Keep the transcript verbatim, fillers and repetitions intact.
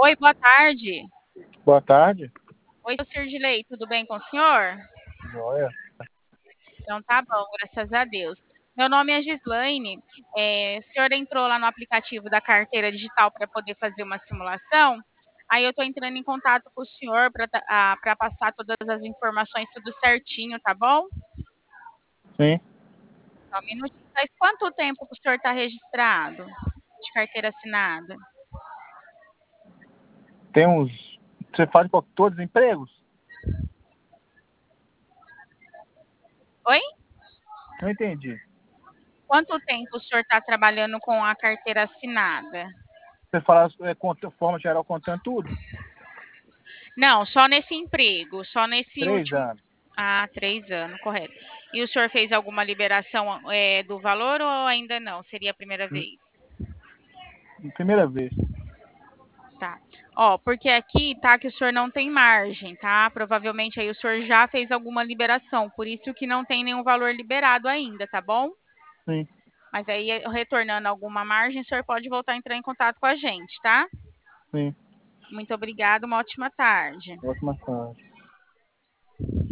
Oi, boa tarde. Boa tarde. Oi, seu Cirlei, tudo bem com o senhor? Joia. Então tá bom, graças a Deus. Meu nome é Gislaine. É, o senhor entrou lá no aplicativo da carteira digital para poder fazer uma simulação. Aí eu estou entrando em contato com o senhor para passar todas as informações tudo certinho, tá bom? Sim. Só um minutinho. Faz quanto tempo que o senhor está registrado de carteira assinada? Tem uns. Você faz com todos os empregos? Oi? Não entendi. Quanto tempo o senhor está trabalhando com a carteira assinada? Você fala é, conta, forma geral contando tudo? Não, só nesse emprego, só nesse Três último. anos. Ah, três anos, correto. E o senhor fez alguma liberação é, do valor ou ainda não? Seria a primeira vez? Primeira vez. Tá. Ó, porque aqui tá que o senhor não tem margem, tá? Provavelmente aí o senhor já fez alguma liberação, por isso que não tem nenhum valor liberado ainda, tá bom? Sim. Mas aí, retornando alguma margem, o senhor pode voltar a entrar em contato com a gente, tá? Sim. Muito obrigada, uma ótima tarde. Ótima tarde.